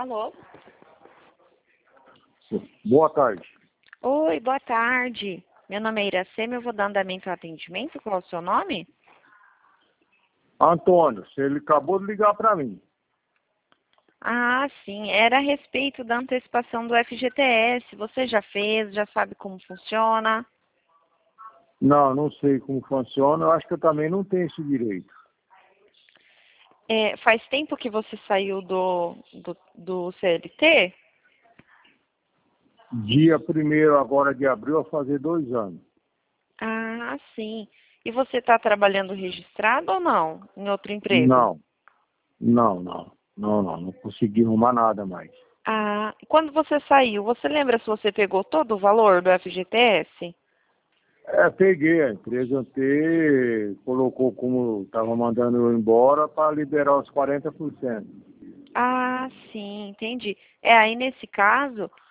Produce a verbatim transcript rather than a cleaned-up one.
Alô? Boa tarde. Oi, boa tarde. Meu nome é Iracema, eu vou dar andamento ao atendimento. Qual é o seu nome? Antônio, ele acabou de ligar para mim. Ah, sim. Era a respeito da antecipação do F G T S. Você já fez? Já sabe como funciona? Não, não sei como funciona. Eu acho que eu também não tenho esse direito. É, faz tempo que você saiu do, do, do C L T? Dia primeiro agora de abril, vai fazer dois anos. Ah, sim. E você está trabalhando registrado ou não? Em outro emprego? Não, não, não. Não, não. Não consegui arrumar nada mais. Ah, quando você saiu, você lembra se você pegou todo o valor do F G T S? É, peguei. A empresa T colocou como estava mandando eu embora para liberar os quarenta por cento. Ah, sim, entendi. É, aí nesse caso,